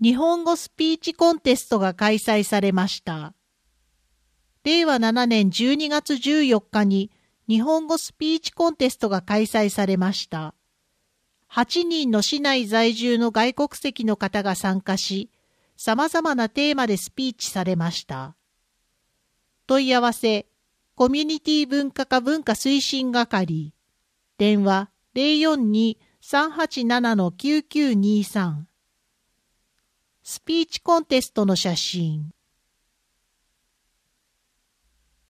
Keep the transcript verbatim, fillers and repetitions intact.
日本語スピーチコンテストが開催されました。れいわななねんじゅうにがつじゅうよっかに日本語スピーチコンテストが開催されました。はちにんの市内在住の外国籍の方が参加し、様々なテーマでスピーチされました。問い合わせ、コミュニティ文化課文化推進係、電話 ゼロよんに さんはちなな きゅうきゅうにさん。スピーチコンテストの写真。